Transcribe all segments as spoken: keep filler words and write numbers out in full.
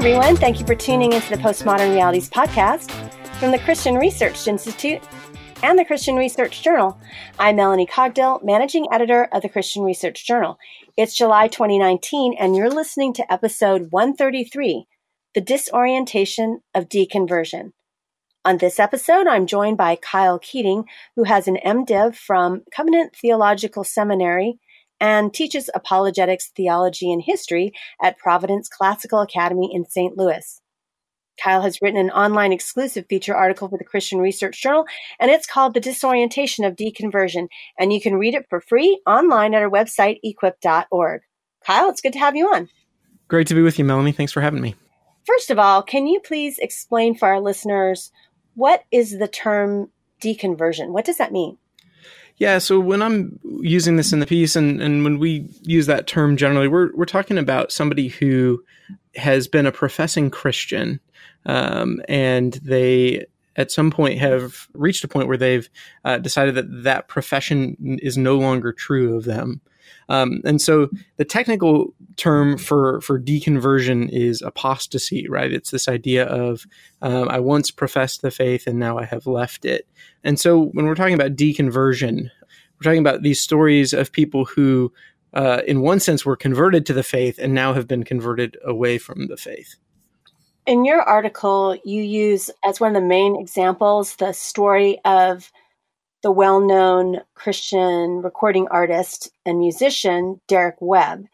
everyone. Thank you for tuning into the Postmodern Realities podcast from the Christian Research Institute and the Christian Research Journal. I'm Melanie Cogdill, managing editor of the Christian Research Journal. It's July twenty nineteen, and you're listening to episode one thirty-three, The Disorientation of Deconversion. On this episode, I'm joined by Kyle Keating, who has an MDiv from Covenant Theological Seminary and teaches apologetics, theology, and history at Providence Classical Academy in Saint Louis. Kyle has written an online exclusive feature article for the Christian Research Journal, and it's called The Disorientation of Deconversion, and you can read it for free online at our website, equip dot org. Kyle, it's good to have you on. Great to be with you, Melanie. Thanks for having me. First of all, can you please explain for our listeners, what is the term deconversion? What does that mean? Yeah, so when I'm using this in the piece, and, and when we use that term generally, we're we're talking about somebody who has been a professing Christian, um, and they at some point have reached a point where they've uh, decided that that profession is no longer true of them. Um, and so the technical term for, for deconversion is apostasy, right? It's this idea of um, I once professed the faith and now I have left it. And so when we're talking about deconversion, we're talking about these stories of people who, uh, in one sense, were converted to the faith and now have been converted away from the faith. In your article, you use as one of the main examples the story of the well-known Christian recording artist and musician, Derek Webb.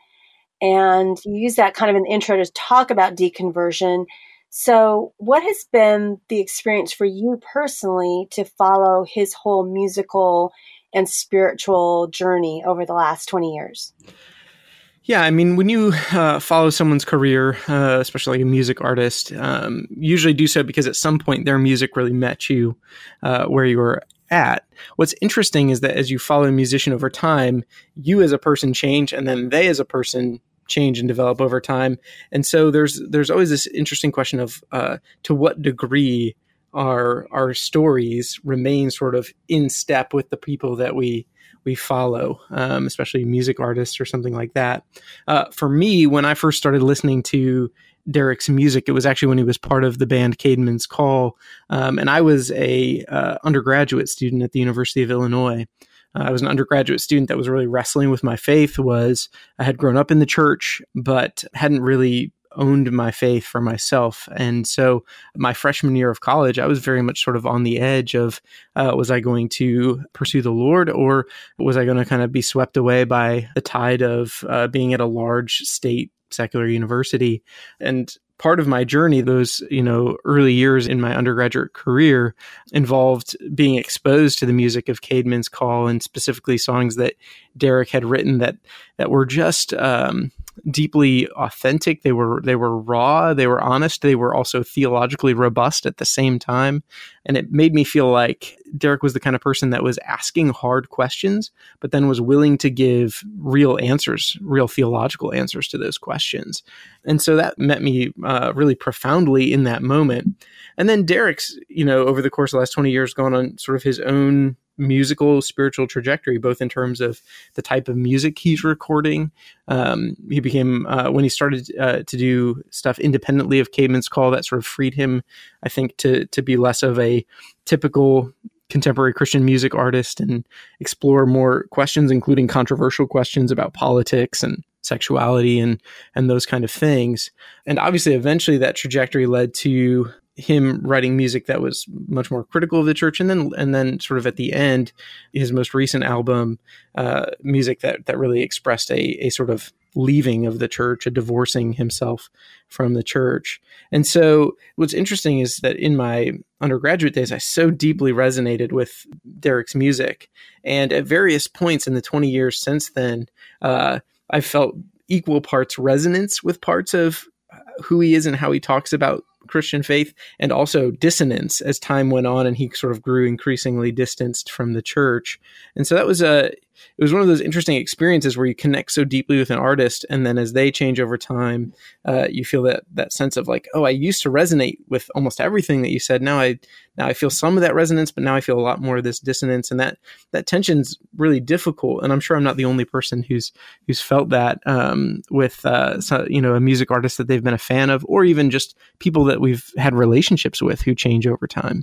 And you use that kind of an intro to talk about deconversion. So what has been the experience for you personally to follow his whole musical and spiritual journey over the last twenty years? Yeah, I mean, when you uh, follow someone's career, uh, especially like a music artist, um, usually do so because at some point their music really met you uh, where you were at. What's interesting is that as you follow a musician over time, you as a person change, and then they as a person change and develop over time. And so there's there's always this interesting question of uh, to what degree our our stories remain sort of in step with the people that we we follow, um, especially music artists or something like that. Uh, for me, when I first started listening to Derek's music, it was actually when he was part of the band Caedmon's Call. Um, and I was a uh, undergraduate student at the University of Illinois. Uh, I was an undergraduate student that was really wrestling with my faith. Was I had grown up in the church, but hadn't really owned my faith for myself. And so my freshman year of college, I was very much sort of on the edge of, uh, was I going to pursue the Lord, or was I going to kind of be swept away by the tide of uh, being at a large state secular university? And part of my journey, those, you know, early years in my undergraduate career, involved being exposed to the music of Caedmon's Call, and specifically songs that Derek had written that that were just um, deeply authentic. They were they were raw, they were honest, they were also theologically robust at the same time. And it made me feel like Derek was the kind of person that was asking hard questions, but then was willing to give real answers, real theological answers to those questions. And so that met me uh, really profoundly in that moment. And then Derek's, you know, over the course of the last twenty years, gone on sort of his own musical, spiritual trajectory, both in terms of the type of music he's recording. Um, he became, uh, when he started uh, to do stuff independently of Caedmon's Call, that sort of freed him, I think, to to be less of a typical contemporary Christian music artist and explore more questions, including controversial questions about politics and sexuality and and those kind of things. And obviously, eventually, that trajectory led to him writing music that was much more critical of the church, and then and then sort of at the end, his most recent album, uh, music that that really expressed a a sort of leaving of the church, a divorcing himself from the church. And so what's interesting is that in my undergraduate days, I so deeply resonated with Derek's music, and at various points in the twenty years since then, uh, I felt equal parts resonance with parts of who he is and how he talks about Christian faith, and also dissonance as time went on and he sort of grew increasingly distanced from the church. And so that was a it was one of those interesting experiences where you connect so deeply with an artist, and then as they change over time, uh, you feel that that sense of like, oh, I used to resonate with almost everything that you said. Now I now I feel some of that resonance, but now I feel a lot more of this dissonance, and that that tension's really difficult. And I'm sure I'm not the only person who's who's felt that um, with uh, so, you know a music artist that they've been a fan of, or even just people that we've had relationships with who change over time.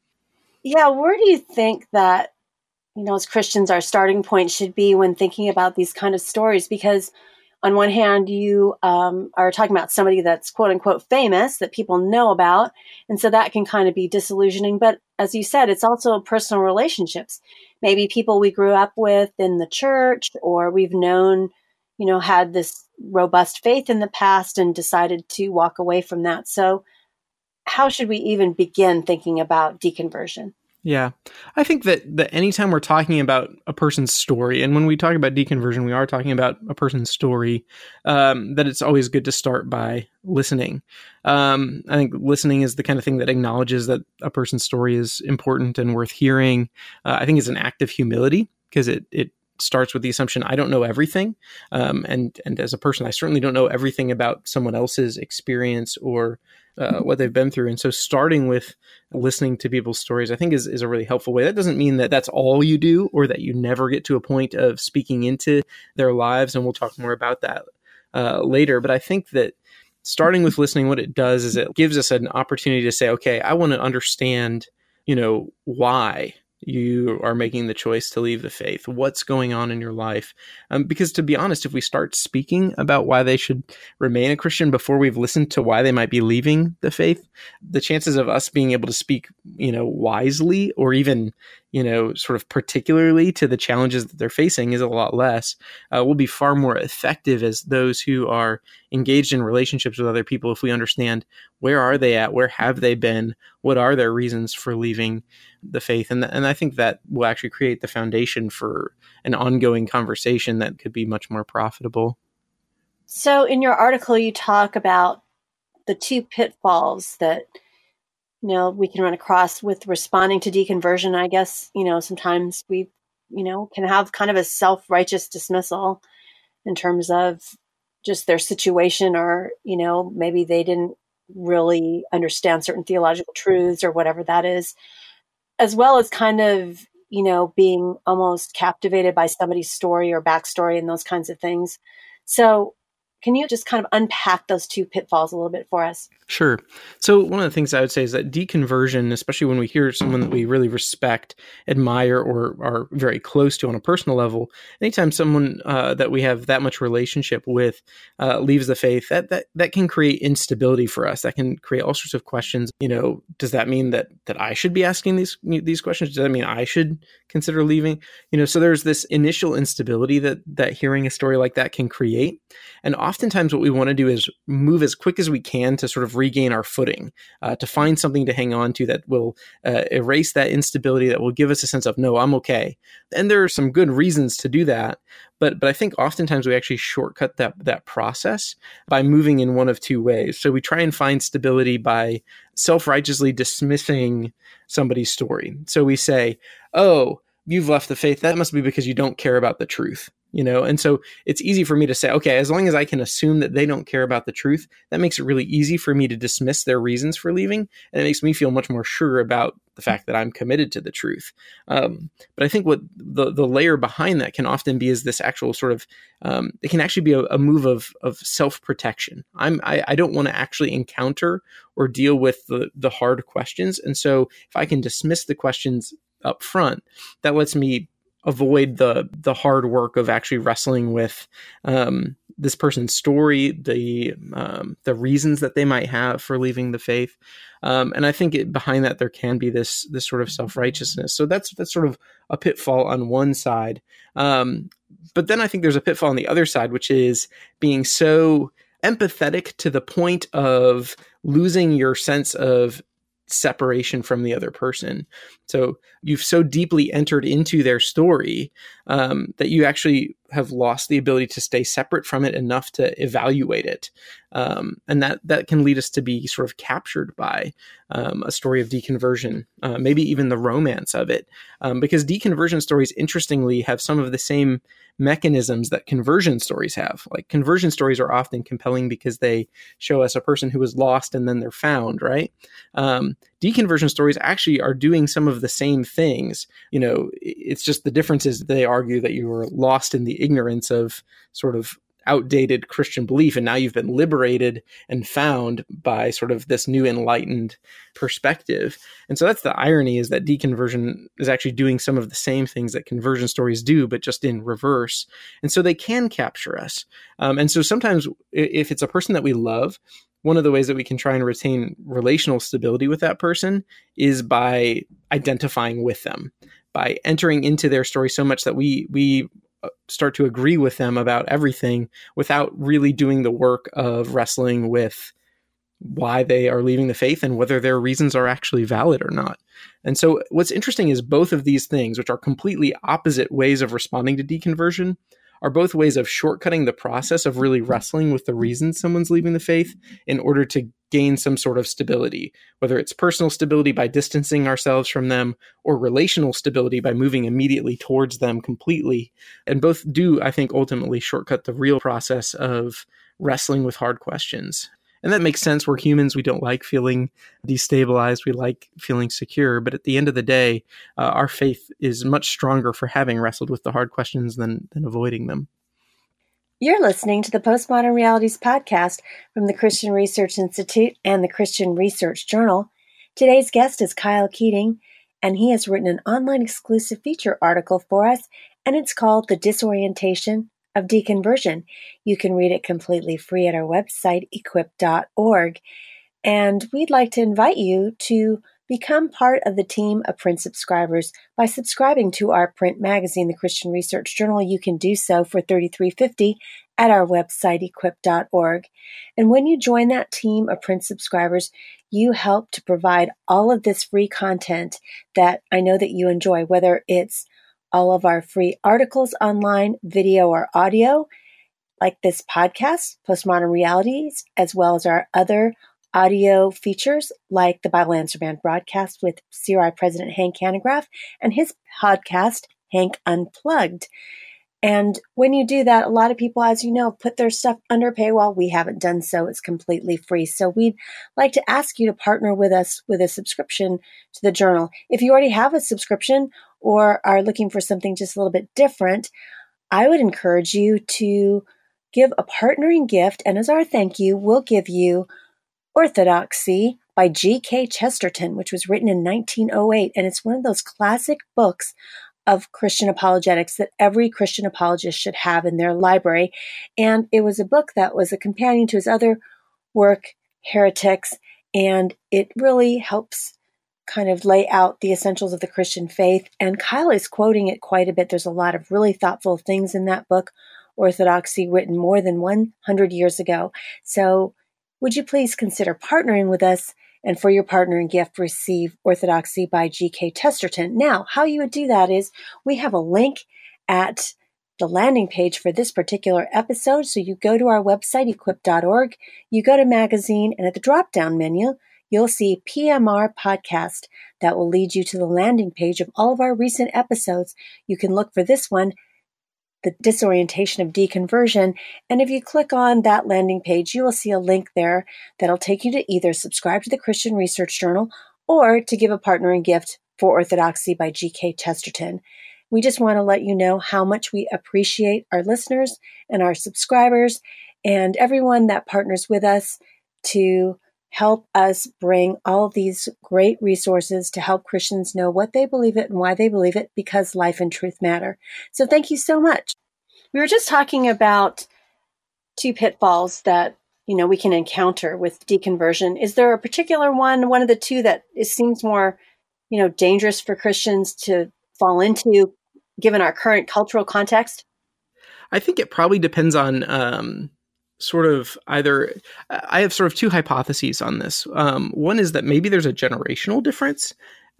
Yeah, where do you think that, you know, as Christians, our starting point should be when thinking about these kind of stories? Because on one hand, you um, are talking about somebody that's quote unquote famous that people know about. And so that can kind of be disillusioning. But as you said, it's also personal relationships. Maybe people we grew up with in the church, or we've known, you know, had this robust faith in the past and decided to walk away from that. So how should we even begin thinking about deconversion? Yeah, I think that, that anytime we're talking about a person's story, and when we talk about deconversion, we are talking about a person's story, um, that it's always good to start by listening. Um, I think listening is the kind of thing that acknowledges that a person's story is important and worth hearing. Uh, I think it's an act of humility, because it it starts with the assumption I don't know everything. Um, and, and as a person, I certainly don't know everything about someone else's experience or uh, what they've been through. And so starting with listening to people's stories, I think is, is a really helpful way. That doesn't mean that that's all you do, or that you never get to a point of speaking into their lives. And we'll talk more about that uh, later. But I think that starting with listening, what it does is it gives us an opportunity to say, okay, I want to understand, you know, why you are making the choice to leave the faith. What's going on in your life? Um, because to be honest, if we start speaking about why they should remain a Christian before we've listened to why they might be leaving the faith, the chances of us being able to speak, you know, wisely, or even, you know, sort of particularly to the challenges that they're facing is a lot less. Uh, we'll be far more effective as those who are engaged in relationships with other people if we understand where are they at, where have they been, what are their reasons for leaving the faith. And, th- and I think that will actually create the foundation for an ongoing conversation that could be much more profitable. So in your article, you talk about the two pitfalls that, you know, we can run across with responding to deconversion. I guess, you know, sometimes we, you know, can have kind of a self-righteous dismissal in terms of just their situation, or, you know, maybe they didn't really understand certain theological truths or whatever that is, as well as kind of, you know, being almost captivated by somebody's story or backstory and those kinds of things. So can you just kind of unpack those two pitfalls a little bit for us? Sure. So one of the things I would say is that deconversion, especially when we hear someone that we really respect, admire, or are very close to on a personal level, anytime someone uh, that we have that much relationship with uh, leaves the faith, that, that that can create instability for us. That can create all sorts of questions. You know, does that mean that that I should be asking these these questions? Does that mean I should consider leaving? You know, so there's this initial instability that that hearing a story like that can create. And oftentimes what we want to do is move as quick as we can to sort of regain our footing, uh, to find something to hang on to that will uh, erase that instability, that will give us a sense of, no, I'm okay. And there are some good reasons to do that. But but I think oftentimes we actually shortcut that that process by moving in one of two ways. So we try and find stability by self-righteously dismissing somebody's story. So we say, oh, you've left the faith. That must be because you don't care about the truth. You know, and so it's easy for me to say, okay, as long as I can assume that they don't care about the truth, that makes it really easy for me to dismiss their reasons for leaving. And it makes me feel much more sure about the fact that I'm committed to the truth. Um, but I think what the, the layer behind that can often be is this actual sort of, um, it can actually be a, a move of, of self-protection. I'm, I, I don't want to actually encounter or deal with the, the hard questions. And so if I can dismiss the questions up front, that lets me avoid the the hard work of actually wrestling with um, this person's story, the um, the reasons that they might have for leaving the faith, um, and I think it, behind that there can be this this sort of self-righteousness. So that's that's sort of a pitfall on one side, um, but then I think there's a pitfall on the other side, which is being so empathetic to the point of losing your sense of separation from the other person. So you've so deeply entered into their story um, that you actually have lost the ability to stay separate from it enough to evaluate it. Um, and that, that can lead us to be sort of captured by um, a story of deconversion, uh, maybe even the romance of it. Um, because deconversion stories, interestingly, have some of the same mechanisms that conversion stories have. Like conversion stories are often compelling because they show us a person who was lost and then they're found, right? Um, deconversion stories actually are doing some of the same things. You know, it's just the difference is they argue that you were lost in the ignorance of sort of outdated Christian belief, and now you've been liberated and found by sort of this new enlightened perspective. And so that's the irony, is that deconversion is actually doing some of the same things that conversion stories do, but just in reverse. And so they can capture us. Um, and so sometimes if it's a person that we love, one of the ways that we can try and retain relational stability with that person is by identifying with them, by entering into their story so much that we we start to agree with them about everything without really doing the work of wrestling with why they are leaving the faith and whether their reasons are actually valid or not. And so what's interesting is both of these things, which are completely opposite ways of responding to deconversion, are both ways of shortcutting the process of really wrestling with the reasons someone's leaving the faith in order to gain some sort of stability, whether it's personal stability by distancing ourselves from them or relational stability by moving immediately towards them completely. And both do, I think, ultimately shortcut the real process of wrestling with hard questions. And that makes sense. We're humans. We don't like feeling destabilized. We like feeling secure. But at the end of the day, uh, our faith is much stronger for having wrestled with the hard questions than, than avoiding them. You're listening to the Postmodern Realities podcast from the Christian Research Institute and the Christian Research Journal. Today's guest is Kyle Keating, and he has written an online exclusive feature article for us, and it's called The Disorientation of Deconversion. You can read it completely free at our website, equip dot org. And we'd like to invite you to become part of the team of print subscribers by subscribing to our print magazine, the Christian Research Journal. You can do so for thirty-three dollars and fifty cents at our website, equip dot org. And when you join that team of print subscribers, you help to provide all of this free content that I know that you enjoy, whether it's all of our free articles online, video or audio, like this podcast, Postmodern Realities, as well as our other audio features like the Bible Answer Man broadcast with C R I President Hank Hanegraaff and his podcast, Hank Unplugged. And when you do that, a lot of people, as you know, put their stuff under paywall. We haven't done so. It's completely free. So we'd like to ask you to partner with us with a subscription to the journal. If you already have a subscription or are looking for something just a little bit different, I would encourage you to give a partnering gift. And as our thank you, we'll give you Orthodoxy by G K Chesterton, which was written in nineteen oh eight. And it's one of those classic books of Christian apologetics that every Christian apologist should have in their library. And it was a book that was a companion to his other work, Heretics, and it really helps kind of lay out the essentials of the Christian faith. And Kyle is quoting it quite a bit. There's a lot of really thoughtful things in that book, Orthodoxy, written more than one hundred years ago. So would you please consider partnering with us? And for your partnering gift, receive Orthodoxy by G K Chesterton. Now, how you would do that is we have a link at the landing page for this particular episode. So you go to our website, equip dot org, you go to magazine, and at the drop-down menu, you'll see P M R podcast. That will lead you to the landing page of all of our recent episodes. You can look for this one, The Disorientation of Deconversion. And if you click on that landing page, you will see a link there that'll take you to either subscribe to the Christian Research Journal or to give a partnering gift for Orthodoxy by G K Chesterton. We just want to let you know how much we appreciate our listeners and our subscribers and everyone that partners with us to help us bring all of these great resources to help Christians know what they believe it and why they believe it, because life and truth matter. So thank you so much. We were just talking about two pitfalls that, you know, we can encounter with deconversion. Is there a particular one, one of the two that it seems more, you know, dangerous for Christians to fall into, given our current cultural context? I think it probably depends on um, sort of either, I have sort of two hypotheses on this. Um, one is that maybe there's a generational difference.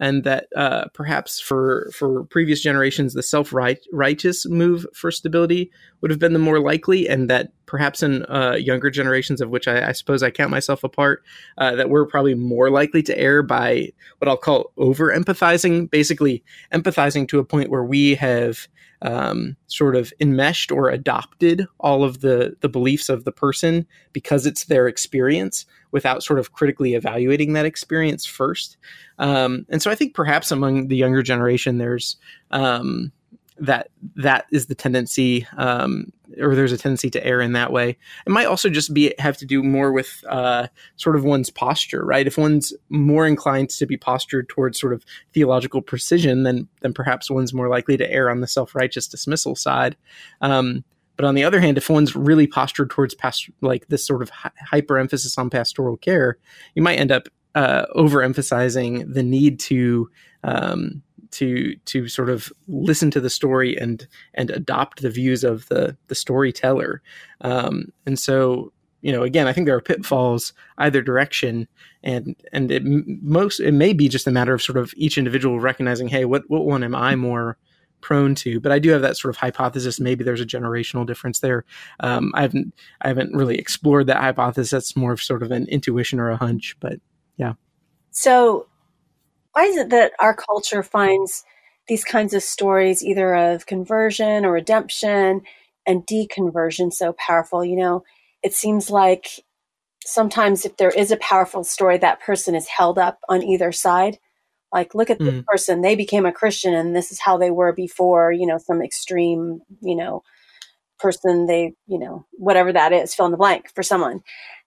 and that uh, perhaps for for previous generations, the self-righteous move for stability would have been the more likely, and that perhaps in uh, younger generations, of which I, I suppose I count myself a part, uh, that we're probably more likely to err by what I'll call over-empathizing, basically empathizing to a point where we have um, sort of enmeshed or adopted all of the, the beliefs of the person because it's their experience, without sort of critically evaluating that experience first. Um, and so I think perhaps among the younger generation, there's um, that that is the tendency, um, or there's a tendency to err in that way. It might also just be have to do more with uh, sort of one's posture, right? If one's more inclined to be postured towards sort of theological precision, then then perhaps one's more likely to err on the self-righteous dismissal side. Um, But on the other hand, if one's really postured towards past, like this sort of hi- hyper emphasis on pastoral care, you might end up uh, overemphasizing the need to um, to to sort of listen to the story and and adopt the views of the the storyteller. Um, and so, you know, again, I think there are pitfalls either direction, and and it most it may be just a matter of sort of each individual recognizing, hey, what what one am I more prone to? But I do have that sort of hypothesis. Maybe there's a generational difference there. Um, I haven't, I haven't really explored that hypothesis. That's more of sort of an intuition or a hunch, but yeah. So why is it that our culture finds these kinds of stories, either of conversion or redemption and deconversion, so powerful? You know, it seems like sometimes if there is a powerful story, that person is held up on either side. Like, look at this mm. person, they became a Christian and this is how they were before, you know, some extreme, you know, person, they, you know, whatever that is, fill in the blank for someone.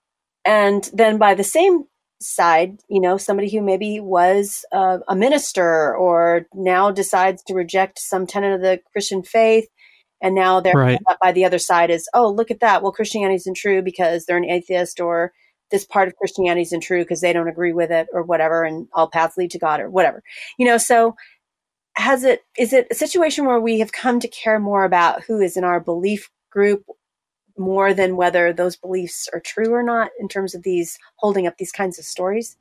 And then by the same side, you know, somebody who maybe was uh, a minister or now decides to reject some tenet of the Christian faith. And now they're right. up by the other side is, oh, look at that. Well, Christianity isn't true because they're an atheist, or this part of Christianity isn't true because they don't agree with it, or whatever, and all paths lead to God, or whatever. You know, so has it, is it a situation where we have come to care more about who is in our belief group more than whether those beliefs are true or not, in terms of these holding up these kinds of stories?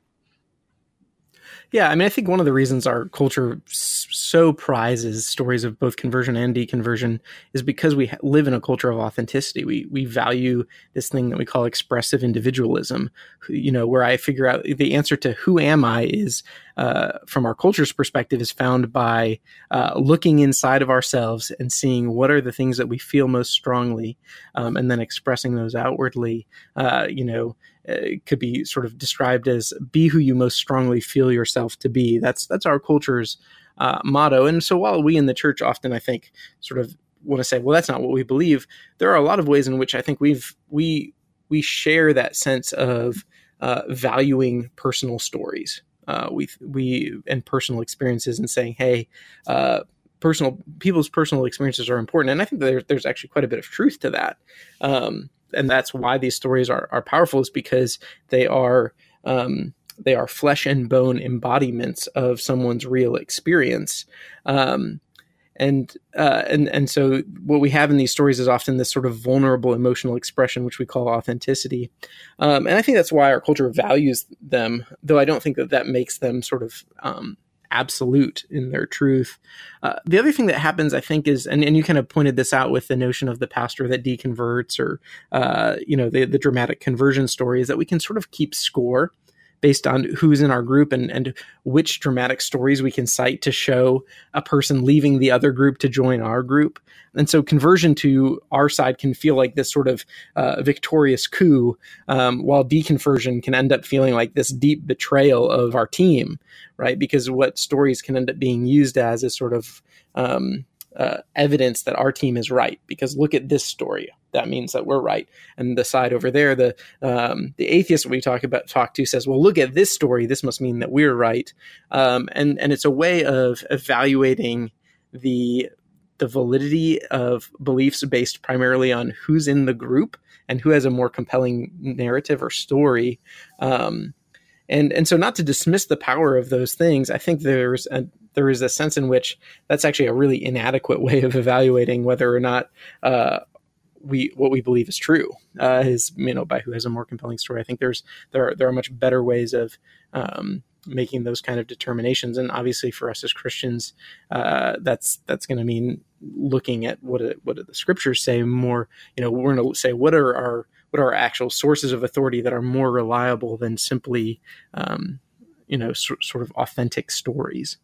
Yeah, I mean, I think one of the reasons our culture so prizes stories of both conversion and deconversion is because we live in a culture of authenticity. We we value this thing that we call expressive individualism, you know, where I figure out the answer to who am I is, uh, from our culture's perspective, is found by uh, looking inside of ourselves and seeing what are the things that we feel most strongly, um, and then expressing those outwardly. Uh, you know, it could be sort of described as be who you most strongly feel yourself to be. That's that's our culture's uh, motto. And so while we in the church often, I think, sort of want to say, well, that's not what we believe, there are a lot of ways in which I think we've we we share that sense of uh, valuing personal stories, uh, we we and personal experiences, and saying, hey, uh, personal people's personal experiences are important. And I think there, there's actually quite a bit of truth to that. Um, And that's why these stories are, are powerful, is because they are um, they are flesh and bone embodiments of someone's real experience, um, and uh, and and so what we have in these stories is often this sort of vulnerable emotional expression, which we call authenticity, um, and I think that's why our culture values them. Though I don't think that that makes them sort of um, absolute in their truth. Uh, the other thing that happens, I think, is, and, and you kind of pointed this out with the notion of the pastor that deconverts, or, uh, you know, the, the dramatic conversion story, is that we can sort of keep score based on who's in our group and, and which dramatic stories we can cite to show a person leaving the other group to join our group. And so conversion to our side can feel like this sort of uh, victorious coup, um, while deconversion can end up feeling like this deep betrayal of our team, right? Because what stories can end up being used as is sort of um, uh, evidence that our team is right, because look at this story. That means that we're right. And the side over there, the um, the atheist we talk about talk to says, well, look at this story. This must mean that we're right. Um, and and it's a way of evaluating the the validity of beliefs based primarily on who's in the group and who has a more compelling narrative or story. Um, and and so, not to dismiss the power of those things, I think there's a there is a sense in which that's actually a really inadequate way of evaluating whether or not uh, we what we believe is true, uh, is, you know, by who has a more compelling story. I think there's there are there are much better ways of um, making those kind of determinations. And obviously for us as Christians, uh, that's that's going to mean looking at what it, what do the scriptures say more. You know, we're going to say what are our what are our actual sources of authority that are more reliable than simply, um, you know, so, sort of authentic stories.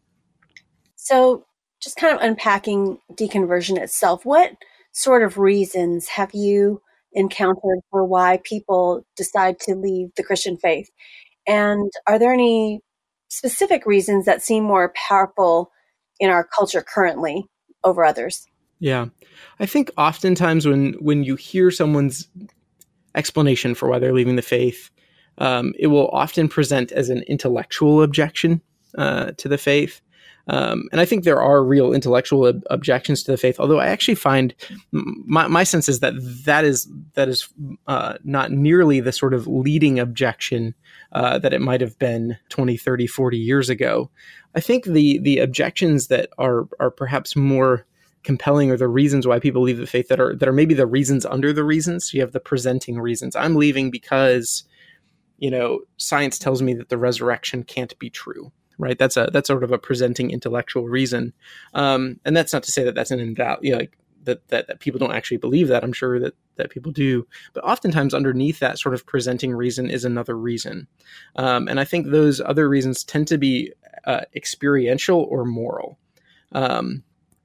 So just kind of unpacking deconversion itself, what sort of reasons have you encountered for why people decide to leave the Christian faith? And are there any specific reasons that seem more powerful in our culture currently over others? Yeah, I think oftentimes when when you hear someone's explanation for why they're leaving the faith, um, it will often present as an intellectual objection uh, to the faith. Um, and I think there are real intellectual ob- objections to the faith, although I actually find my, my sense is that that is that is uh, not nearly the sort of leading objection uh, that it might have been twenty, thirty, forty years ago. I think the the objections that are are perhaps more compelling are the reasons why people leave the faith that are that are maybe the reasons under the reasons. So you have the presenting reasons. I'm leaving because, you know, science tells me that the resurrection can't be true. Right. That's a that's sort of a presenting intellectual reason. Um, and that's not to say that that's an invalid, you know, like that, that that people don't actually believe that. I'm sure that that people do. But oftentimes underneath that sort of presenting reason is another reason. Um, and I think those other reasons tend to be uh, experiential or moral. Um,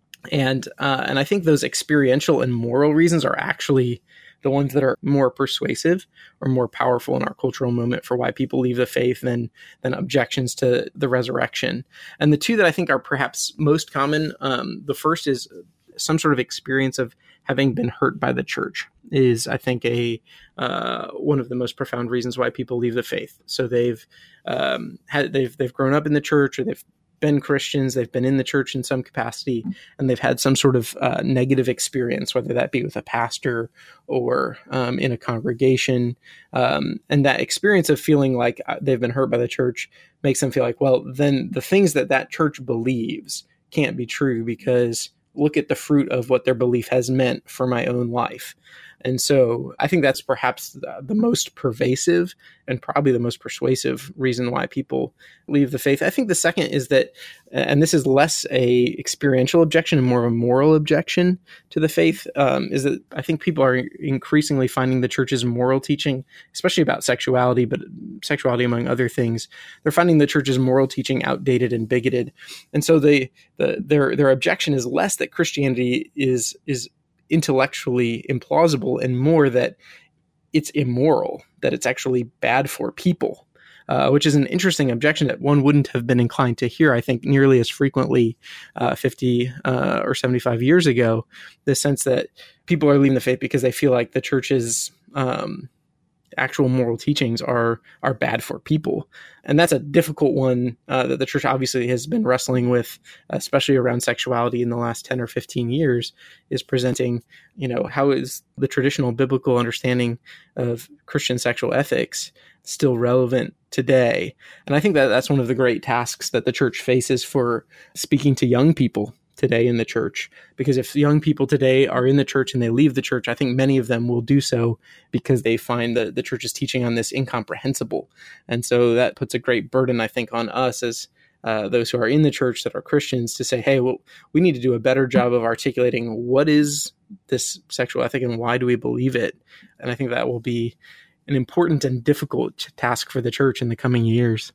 and uh, and I think those experiential and moral reasons are actually the ones that are more persuasive or more powerful in our cultural moment for why people leave the faith than than objections to the resurrection. And the two that I think are perhaps most common, um, the first is some sort of experience of having been hurt by the church is, I think, a uh, one of the most profound reasons why people leave the faith. So they've um, had they've they've grown up in the church, or they've been Christians, they've been in the church in some capacity, and they've had some sort of uh, negative experience, whether that be with a pastor or um, in a congregation. Um, and that experience of feeling like they've been hurt by the church makes them feel like, well, then the things that that church believes can't be true, because look at the fruit of what their belief has meant for my own life. And so I think that's perhaps the, the most pervasive and probably the most persuasive reason why people leave the faith. I think the second is that, and this is less a experiential objection and more of a moral objection to the faith, um, is that I think people are increasingly finding the church's moral teaching, especially about sexuality, but sexuality among other things, they're finding the church's moral teaching outdated and bigoted. And so they, the, their their objection is less that Christianity is is intellectually implausible, and more that it's immoral, that it's actually bad for people, uh, which is an interesting objection that one wouldn't have been inclined to hear, I think, nearly as frequently uh, fifty uh, or seventy-five years ago. The sense that people are leaving the faith because they feel like the church's um, actual moral teachings are are bad for people. And that's a difficult one uh, that the church obviously has been wrestling with, especially around sexuality in the last ten or fifteen years, is presenting, you know, how is the traditional biblical understanding of Christian sexual ethics still relevant today? And I think that that's one of the great tasks that the church faces for speaking to young people today in the church. Because if young people today are in the church and they leave the church, I think many of them will do so because they find the, the church's teaching on this incomprehensible. And so that puts a great burden, I think, on us as uh, those who are in the church that are Christians to say, hey, well, we need to do a better job of articulating what is this sexual ethic and why do we believe it? And I think that will be an important and difficult task for the church in the coming years.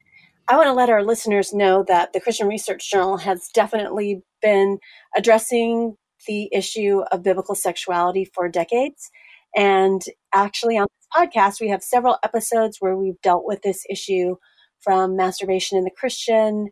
I want to let our listeners know that the Christian Research Journal has definitely been addressing the issue of biblical sexuality for decades. And actually on this podcast, we have several episodes where we've dealt with this issue, from masturbation in the Christian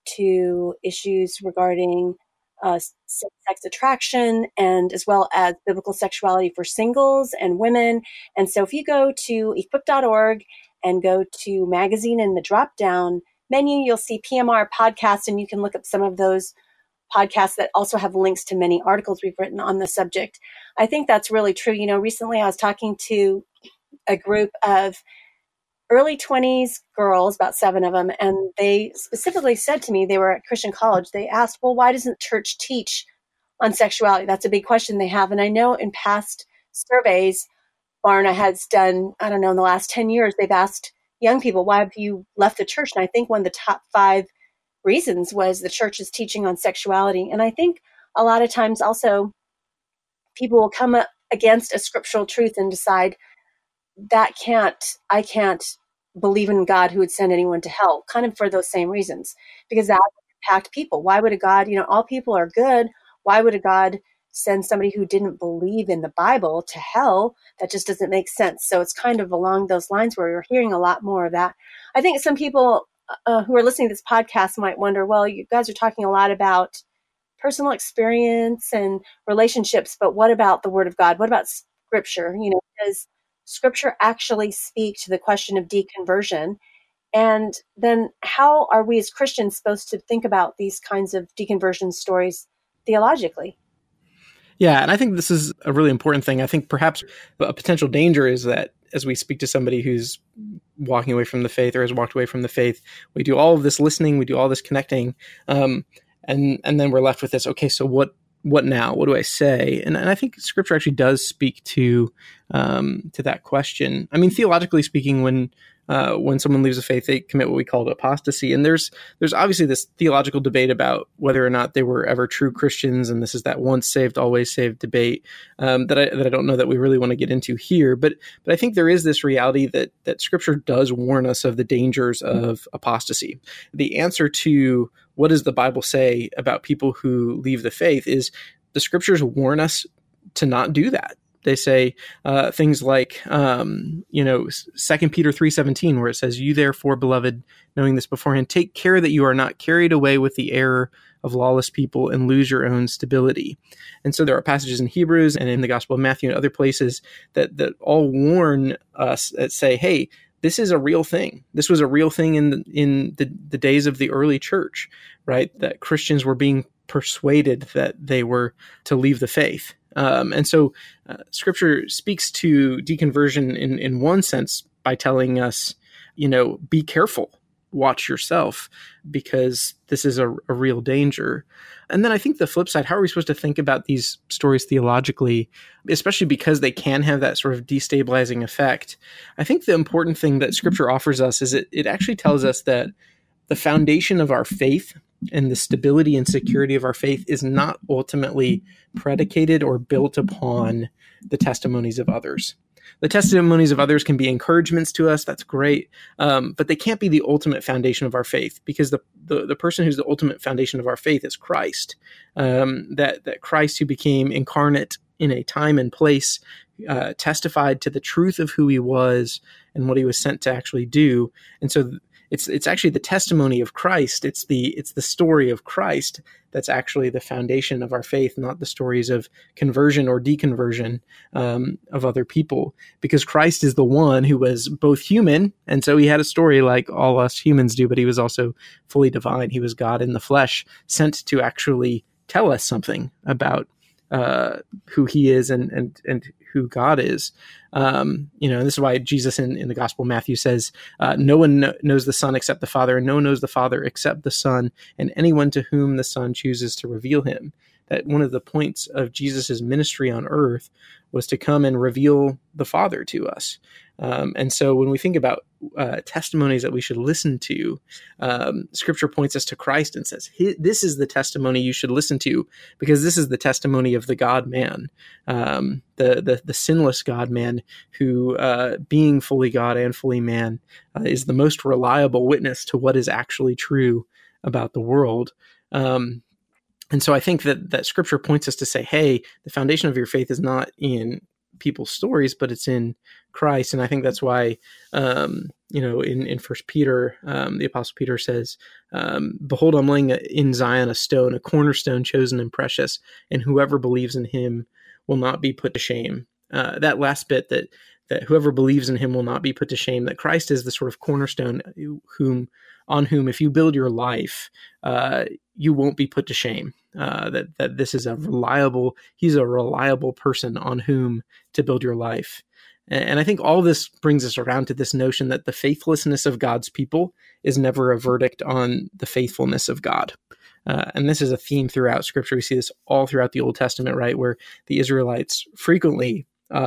to issues regarding uh, sex attraction, and as well as biblical sexuality for singles and women. And so if you go to equip dot org and go to magazine in the drop-down menu, you'll see P M R podcasts, and you can look up some of those podcasts that also have links to many articles we've written on the subject. I think that's really true. You know, recently I was talking to a group of early twenties girls, about seven of them, and they specifically said to me, they were at Christian college, they asked, well, why doesn't church teach on sexuality? That's a big question they have. And I know in past surveys, Barna has done, I don't know, in the last ten years, they've asked young people, why have you left the church? And I think one of the top five reasons was the church's teaching on sexuality. And I think a lot of times also people will come up against a scriptural truth and decide that can't, I can't believe in God who would send anyone to hell, kind of for those same reasons, because that would impact people. Why would a God, you know, all people are good. Why would a God send somebody who didn't believe in the Bible to hell? That just doesn't make sense. So it's kind of along those lines where we're hearing a lot more of that. I think some people uh, who are listening to this podcast might wonder, well, you guys are talking a lot about personal experience and relationships, but what about the Word of God? What about Scripture? You know, does Scripture actually speak to the question of deconversion? And then how are we as Christians supposed to think about these kinds of deconversion stories theologically? Yeah, and I think this is a really important thing. I think perhaps a potential danger is that as we speak to somebody who's walking away from the faith or has walked away from the faith, we do all of this listening, we do all this connecting, um, and and then we're left with this, okay, so what what now? What do I say? And, and I think Scripture actually does speak to um, to that question. I mean, theologically speaking, when uh, when someone leaves the faith, they commit what we call apostasy. And there's there's obviously this theological debate about whether or not they were ever true Christians, and this is that once saved, always saved debate um, that I that I don't know that we really want to get into here. But but I think there is this reality that that Scripture does warn us of the dangers of apostasy. The answer to what does the Bible say about people who leave the faith is the Scriptures warn us to not do that. They say uh, things like, um, you know, Second Peter three seventeen, where it says, "You therefore, beloved, knowing this beforehand, take care that you are not carried away with the error of lawless people and lose your own stability." And so there are passages in Hebrews and in the Gospel of Matthew and other places that that all warn us that say, hey, this is a real thing. This was a real thing in the, in the, the days of the early church, right? That Christians were being persuaded that they were to leave the faith. Um, and so uh, Scripture speaks to deconversion in, in one sense by telling us, you know, be careful, watch yourself, because this is a, a real danger. And then I think the flip side, how are we supposed to think about these stories theologically, especially because they can have that sort of destabilizing effect? I think the important thing that Scripture offers us is it, it actually tells us that the foundation of our faith and the stability and security of our faith is not ultimately predicated or built upon the testimonies of others. The testimonies of others can be encouragements to us. That's great. Um, but they can't be the ultimate foundation of our faith, because the, the, the person who's the ultimate foundation of our faith is Christ. Um, that, that Christ, who became incarnate in a time and place, uh, testified to the truth of who he was and what he was sent to actually do. And so th- It's it's actually the testimony of Christ. It's the it's the story of Christ that's actually the foundation of our faith, not the stories of conversion or deconversion um, of other people. Because Christ is the one who was both human, and so he had a story like all us humans do, but he was also fully divine. He was God in the flesh, sent to actually tell us something about uh, who he is and and and who God is. Um, you know, and this is why Jesus in, in the Gospel of Matthew says, uh, no one kn- knows the Son except the Father, and no one knows the Father except the Son, and anyone to whom the Son chooses to reveal him. That one of the points of Jesus's ministry on earth was to come and reveal the Father to us. Um, and so when we think about uh, testimonies that we should listen to, um, Scripture points us to Christ and says, this is the testimony you should listen to, because this is the testimony of the God-man, um, the, the the sinless God-man who, uh, being fully God and fully man, uh, is the most reliable witness to what is actually true about the world. Um, and so I think that, that Scripture points us to say, hey, the foundation of your faith is not in people's stories, but it's in Christ. And I think that's why, um, you know, in, in First Peter, um, the Apostle Peter says, um, behold, I'm laying in Zion a stone, a cornerstone chosen and precious, and whoever believes in him will not be put to shame. Uh, that last bit, that that whoever believes in him will not be put to shame, that Christ is the sort of cornerstone whom on whom, if you build your life, uh, you won't be put to shame. Uh, that that this is a reliable, he's a reliable person on whom to build your life. And, and I think all this brings us around to this notion that the faithlessness of God's people is never a verdict on the faithfulness of God. Uh, and this is a theme throughout Scripture. We see this all throughout the Old Testament, right, where the Israelites frequently uh,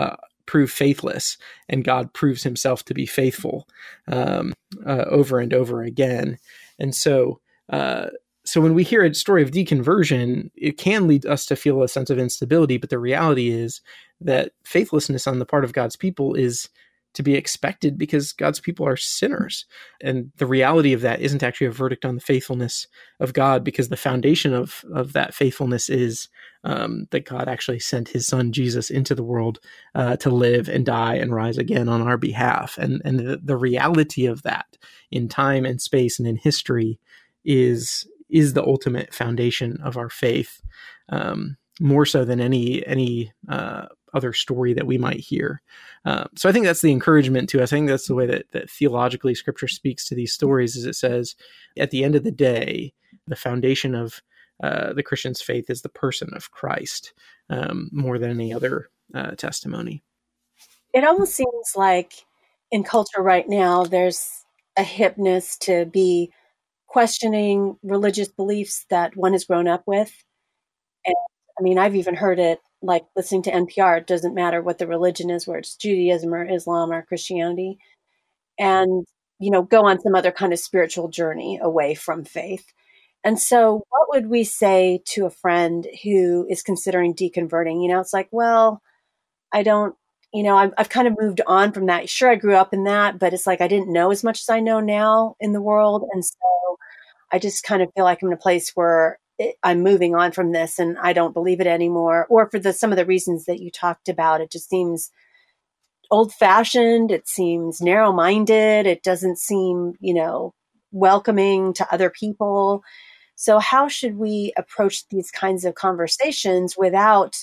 prove faithless, and God proves himself to be faithful um, uh, over and over again. And so, uh, so when we hear a story of deconversion, it can lead us to feel a sense of instability. But the reality is that faithlessness on the part of God's people is to be expected because God's people are sinners. And the reality of that isn't actually a verdict on the faithfulness of God, because the foundation of, of that faithfulness is um, that God actually sent his son Jesus into the world uh, to live and die and rise again on our behalf. And, and the, the reality of that in time and space and in history is, is the ultimate foundation of our faith, um, more so than any, any uh, other story that we might hear. Uh, so I think that's the encouragement to us. I think that's the way that, that theologically Scripture speaks to these stories, is it says, at the end of the day, the foundation of uh, the Christian's faith is the person of Christ, um, more than any other uh, testimony. It almost seems like in culture right now, there's a hipness to be questioning religious beliefs that one has grown up with. And I mean, I've even heard it like listening to N P R. It doesn't matter what the religion is, where it's Judaism or Islam or Christianity, and, you know, go on some other kind of spiritual journey away from faith. And so what would we say to a friend who is considering deconverting? You know, it's like, well, I don't, you know, I've, I've kind of moved on from that. Sure, I grew up in that, but it's like I didn't know as much as I know now in the world. And so I just kind of feel like I'm in a place where it, I'm moving on from this and I don't believe it anymore. Or for the some of the reasons that you talked about, it just seems old-fashioned. It seems narrow-minded. It doesn't seem, you know, welcoming to other people. So how should we approach these kinds of conversations without,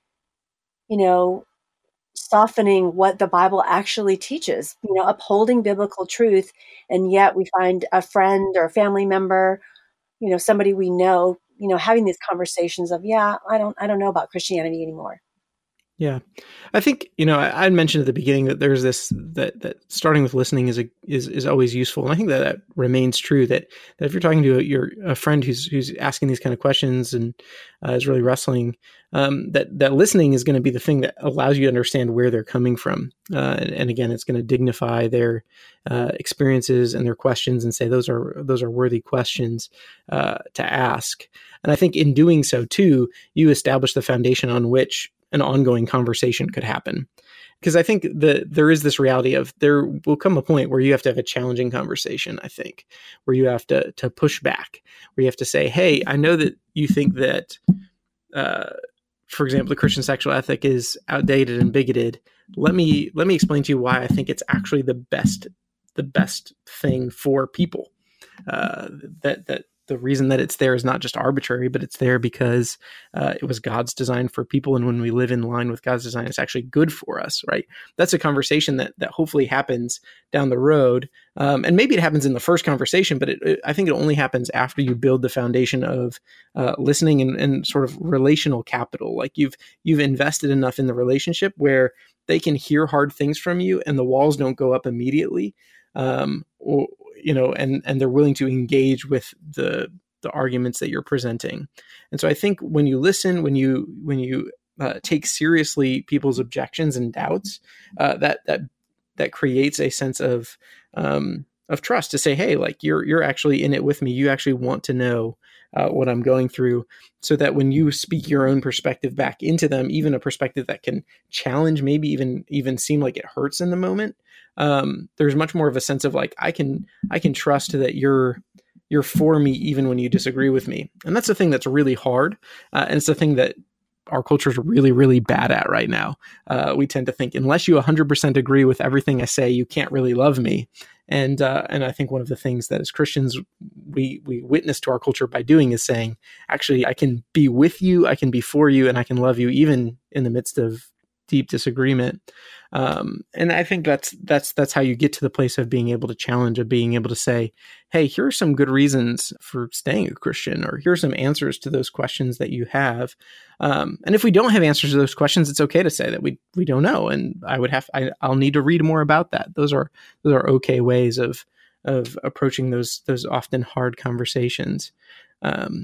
you know, softening what the Bible actually teaches, you know, upholding biblical truth, and yet we find a friend or a family member, you know, somebody we know, you know, having these conversations of, yeah, I don't, I don't know about Christianity anymore. Yeah, I think, you know, I, I mentioned at the beginning that there's this, that that starting with listening is a, is is always useful, and I think that that remains true. That, that if you're talking to a, your a friend who's who's asking these kind of questions and uh, is really wrestling, um, that that listening is going to be the thing that allows you to understand where they're coming from, uh, and, and again, it's going to dignify their uh, experiences and their questions, and say those are those are worthy questions uh, to ask. And I think in doing so too, you establish the foundation on which an ongoing conversation could happen. Because I think that there is this reality of there will come a point where you have to have a challenging conversation, I think, where you have to to push back, where you have to say, hey, I know that you think that, uh, for example, the Christian sexual ethic is outdated and bigoted. Let me let me explain to you why I think it's actually the best the best thing for people. Uh, that that the reason that it's there is not just arbitrary, but it's there because uh, it was God's design for people. And when we live in line with God's design, it's actually good for us, right? That's a conversation that that hopefully happens down the road. Um, and maybe it happens in the first conversation, but it, it, I think it only happens after you build the foundation of uh, listening and, and sort of relational capital. Like you've you've invested enough in the relationship where they can hear hard things from you and the walls don't go up immediately. Um, or, you know, and, and they're willing to engage with the, the arguments that you're presenting. And so I think when you listen, when you, when you uh, take seriously people's objections and doubts, uh, that, that, that creates a sense of, um, of trust to say, hey, like you're, you're actually in it with me. You actually want to know uh, what I'm going through, so that when you speak your own perspective back into them, even a perspective that can challenge, maybe even, even seem like it hurts in the moment, um, there's much more of a sense of like, I can, I can trust that you're, you're for me, even when you disagree with me. And that's the thing that's really hard. Uh, and it's the thing that our culture is really, really bad at right now. Uh, we tend to think, unless you one hundred percent agree with everything I say, you can't really love me. And uh, and I think one of the things that as Christians we we witness to our culture by doing is saying, actually, I can be with you, I can be for you, and I can love you even in the midst of deep disagreement. Um, and I think that's that's that's how you get to the place of being able to challenge, of being able to say, hey, here are some good reasons for staying a Christian, or here are some answers to those questions that you have. Um, and if we don't have answers to those questions, it's okay to say that we we don't know, and I would have I, I'll need to read more about that. Those are those are okay ways of of approaching those those often hard conversations. Um,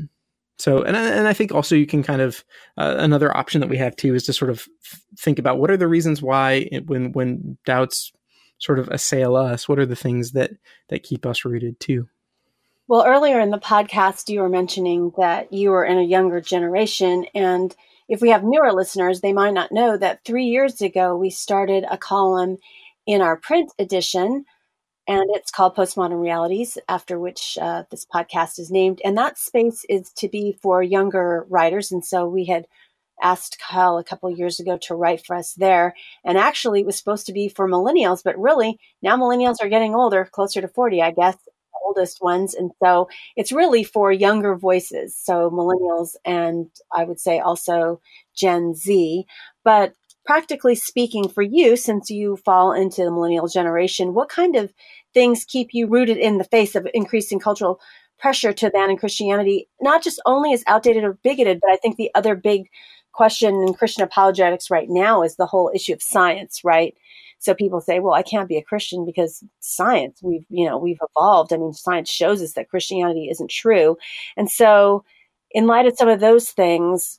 So, and I, and I think also you can kind of, uh, another option that we have too is to sort of think about what are the reasons why it, when, when doubts sort of assail us, what are the things that, that keep us rooted too? Well, earlier in the podcast, you were mentioning that you were in a younger generation. And if we have newer listeners, they might not know that three years ago, we started a column in our print edition, and it's called Postmodern Realities, after which uh, this podcast is named. And that space is to be for younger writers. And so we had asked Kyle a couple of years ago to write for us there. And actually, it was supposed to be for millennials, but really now millennials are getting older, closer to forty, I guess, the oldest ones. And so it's really for younger voices. So millennials and I would say also Gen Z. But practically speaking, for you, since you fall into the millennial generation, what kind of things keep you rooted in the face of increasing cultural pressure to abandon Christianity, not just only as outdated or bigoted, but I think the other big question in Christian apologetics right now is the whole issue of science, right? So people say, well, I can't be a Christian because science, we've, you know, we've evolved. I mean, science shows us that Christianity isn't true. And so in light of some of those things,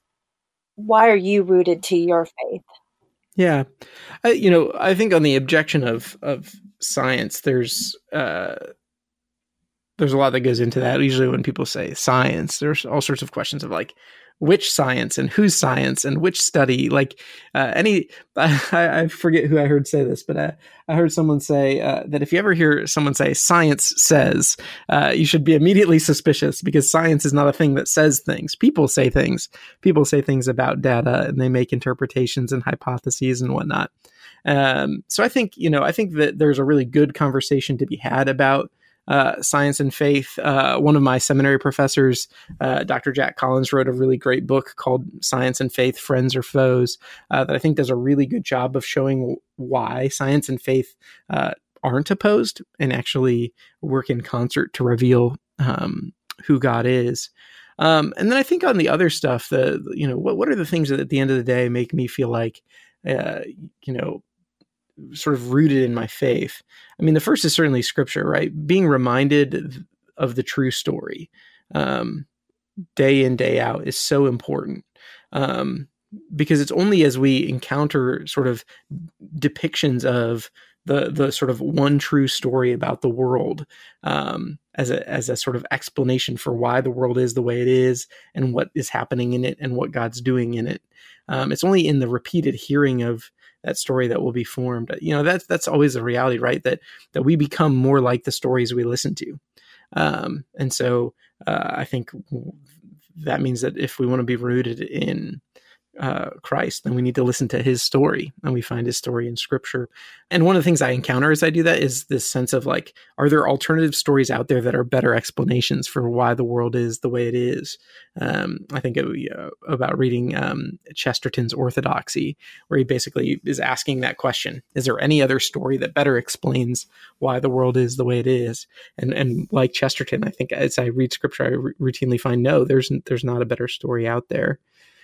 why are you rooted to your faith? Yeah. I, you know, I think on the objection of, of science, there's, uh, there's a lot that goes into that. Usually when people say science, there's all sorts of questions of like, which science and whose science and which study, like uh, any, I, I forget who I heard say this, but I, I heard someone say uh, that if you ever hear someone say science says, uh, you should be immediately suspicious because science is not a thing that says things. People say things. People say things about data and they make interpretations and hypotheses and whatnot. Um, so I think, you know, I think that there's a really good conversation to be had about Uh, science and faith. Uh, one of my seminary professors, uh, Doctor Jack Collins, wrote a really great book called Science and Faith, Friends or Foes, uh, that I think does a really good job of showing why science and faith uh, aren't opposed and actually work in concert to reveal um, who God is. Um, and then I think on the other stuff, the you know, what what are the things that at the end of the day make me feel like, uh, you know, sort of rooted in my faith? I mean, the first is certainly scripture, right? Being reminded of the true story um, day in, day out is so important um, because it's only as we encounter sort of depictions of the the sort of one true story about the world um, as a as a sort of explanation for why the world is the way it is and what is happening in it and what God's doing in it. Um, it's only in the repeated hearing of that story that will be formed. You know, that's, that's always a reality, right? That, that we become more like the stories we listen to. Um, and so uh, I think that means that if we want to be rooted in uh, Christ, then we need to listen to his story, and we find his story in scripture. And one of the things I encounter as I do that is this sense of like, are there alternative stories out there that are better explanations for why the world is the way it is? Um, I think it, uh, about reading um, Chesterton's Orthodoxy, where he basically is asking that question: is there any other story that better explains why the world is the way it is? And and like Chesterton, I think as I read scripture, I r- routinely find no, there's there's not a better story out there.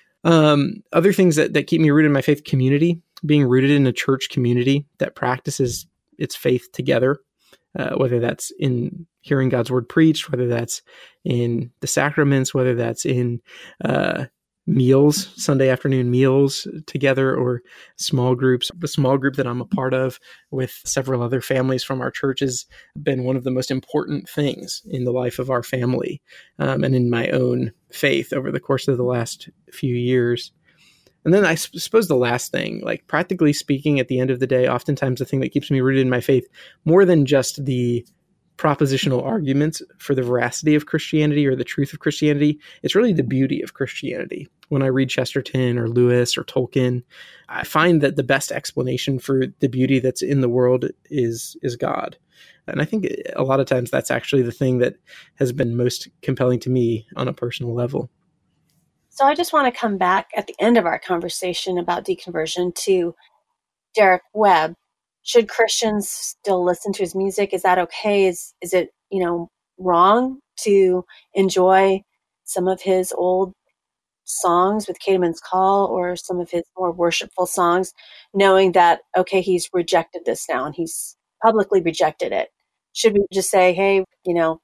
Um, other things that, that keep me rooted in my faith: community, being rooted in a church community that practices its faith together, uh, whether that's in hearing God's word preached, whether that's in the sacraments, whether that's in uh, meals, Sunday afternoon meals together, or small groups. The small group that I'm a part of with several other families from our church has been one of the most important things in the life of our family um, and in my own faith over the course of the last few years. And then I suppose the last thing, like practically speaking, at the end of the day, oftentimes the thing that keeps me rooted in my faith, more than just the propositional arguments for the veracity of Christianity or the truth of Christianity, it's really the beauty of Christianity. When I read Chesterton or Lewis or Tolkien, I find that the best explanation for the beauty that's in the world is is God. And I think a lot of times that's actually the thing that has been most compelling to me on a personal level. So I just want to come back at the end of our conversation about deconversion to Derek Webb. Should Christians still listen to his music? Is that okay? Is is it, you know, wrong to enjoy some of his old songs with Caedmon's Call or some of his more worshipful songs, knowing that, okay, he's rejected this now and he's publicly rejected it? Should we just say, hey, you know,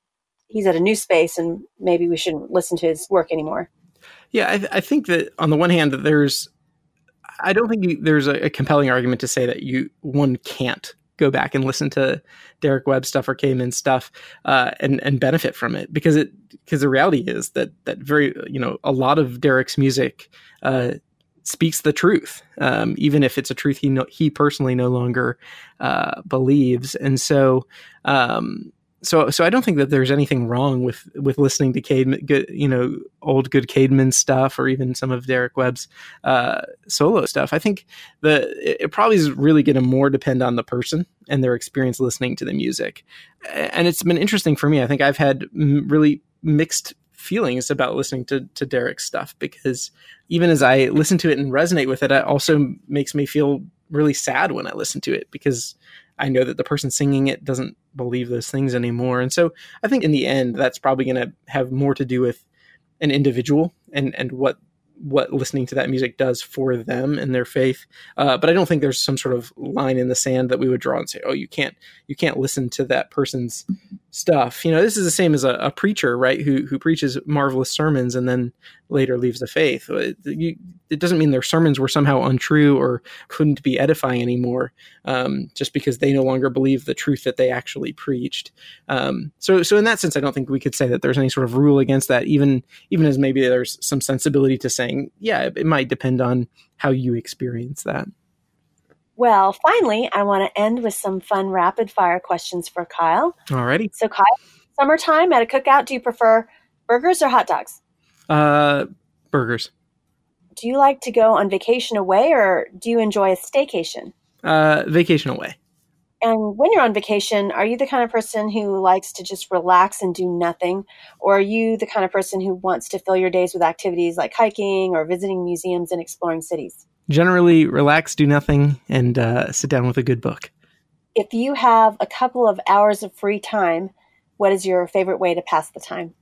he's at a new space and maybe we shouldn't listen to his work anymore. Yeah, I, th- I think that on the one hand, that there's, I don't think you, there's a, a compelling argument to say that you one can't go back and listen to Derek Webb stuff or Caedmon stuff uh, and and benefit from it, because it because the reality is that that very you know a lot of Derek's music uh, speaks the truth, um, even if it's a truth he no, he personally no longer uh, believes, and so. Um, So, so I don't think that there's anything wrong with, with listening to Caedmon, good, you know, old good Caedmon stuff, or even some of Derek Webb's uh, solo stuff. I think the it, it probably is really going to more depend on the person and their experience listening to the music. And it's been interesting for me. I think I've had m- really mixed feelings about listening to to Derek's stuff, because even as I listen to it and resonate with it, it also makes me feel really sad when I listen to it, because I know that the person singing it doesn't believe those things anymore. And so I think in the end, that's probably going to have more to do with an individual and, and what, what listening to that music does for them and their faith. Uh, but I don't think there's some sort of line in the sand that we would draw and say, oh, you can't, you can't listen to that person's stuff. You know, this is the same as a, a preacher, right? Who, who preaches marvelous sermons and then later leaves the faith. It, you, it doesn't mean their sermons were somehow untrue or couldn't be edifying anymore, um, just because they no longer believe the truth that they actually preached. Um, so, so in that sense, I don't think we could say that there's any sort of rule against that, even, even as maybe there's some sensibility to saying, yeah, it, it might depend on how you experience that. Well, finally, I want to end with some fun rapid fire questions for Kyle. Alrighty. So Kyle, summertime at a cookout, do you prefer burgers or hot dogs? Uh, burgers. Do you like to go on vacation away, or do you enjoy a staycation? Uh, vacation away. And when you're on vacation, are you the kind of person who likes to just relax and do nothing? Or are you the kind of person who wants to fill your days with activities like hiking or visiting museums and exploring cities? Generally relax, do nothing, and uh, sit down with a good book. If you have a couple of hours of free time, what is your favorite way to pass the time?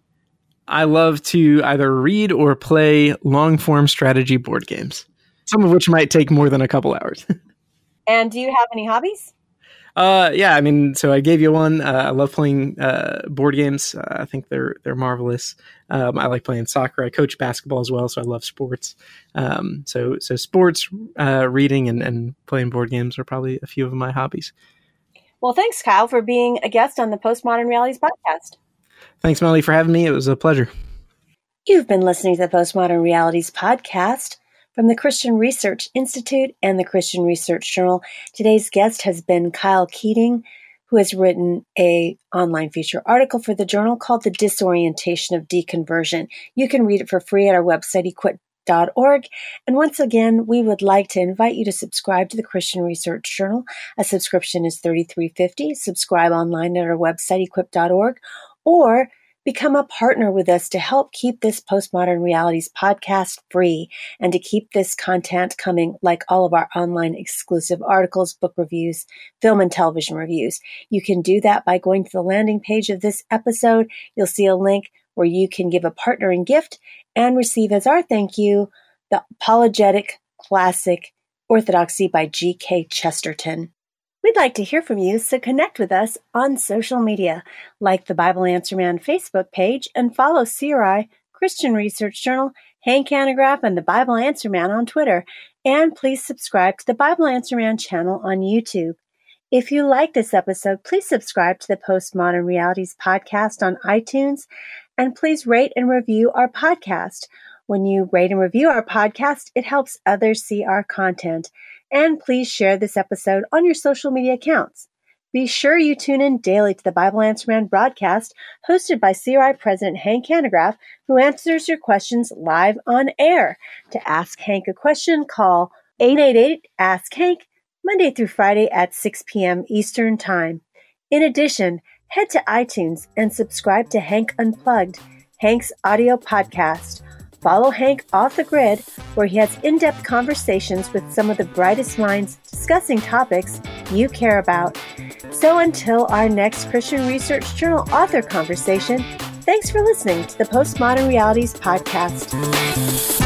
I love to either read or play long-form strategy board games, some of which might take more than a couple hours. And do you have any hobbies? Uh, yeah, I mean, so I gave you one. Uh, I love playing uh, board games. Uh, I think they're they're marvelous. Um, I like playing soccer. I coach basketball as well, so I love sports. Um, so so sports, uh, reading, and, and playing board games are probably a few of my hobbies. Well, thanks, Kyle, for being a guest on the Postmodern Realities podcast. Thanks, Melly, for having me. It was a pleasure. You've been listening to the Postmodern Realities podcast from the Christian Research Institute and the Christian Research Journal. Today's guest has been Kyle Keating, who has written a online feature article for the journal called The Disorientation of Deconversion. You can read it for free at our website, equip dot org. And once again, we would like to invite you to subscribe to the Christian Research Journal. A subscription is thirty-three fifty. Subscribe online at our website, equip dot org, or become a partner with us to help keep this Postmodern Realities podcast free and to keep this content coming, like all of our online exclusive articles, book reviews, film and television reviews. You can do that by going to the landing page of this episode. You'll see a link where you can give a partnering gift and receive as our thank you the Apologetic Classic Orthodoxy by G K Chesterton. We'd like to hear from you, so connect with us on social media, like the Bible Answer Man Facebook page, and follow C R I, Christian Research Journal, Hank Hanegraaff, and the Bible Answer Man on Twitter. And please subscribe to the Bible Answer Man channel on YouTube. If you like this episode, please subscribe to the Postmodern Realities podcast on iTunes, and please rate and review our podcast. When you rate and review our podcast, it helps others see our content. And please share this episode on your social media accounts. Be sure you tune in daily to the Bible Answer Man broadcast hosted by C R I President Hank Hanegraaff, who answers your questions live on air. To ask Hank a question, call eight eight eight, ask Hank, Monday through Friday at six p.m. Eastern Time. In addition, head to iTunes and subscribe to Hank Unplugged, Hank's audio podcast. Follow Hank Off the Grid, where he has in-depth conversations with some of the brightest minds discussing topics you care about. So until our next Christian Research Journal author conversation, thanks for listening to the Postmodern Realities podcast.